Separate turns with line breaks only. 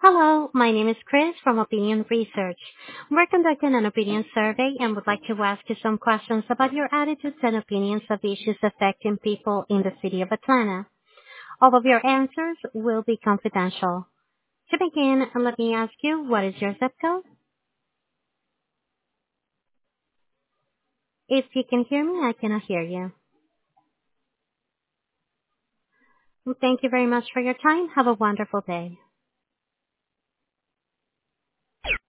Hello, my name is Chris from Opinion Research. We're conducting an opinion survey and would like to ask you some questions about your attitudes and opinions of issues affecting people in the city of Atlanta. All of your answers will be confidential. To begin, let me ask you, what is your zip code? If you can hear me, I cannot hear you. Thank you very much for your time. Have a wonderful day.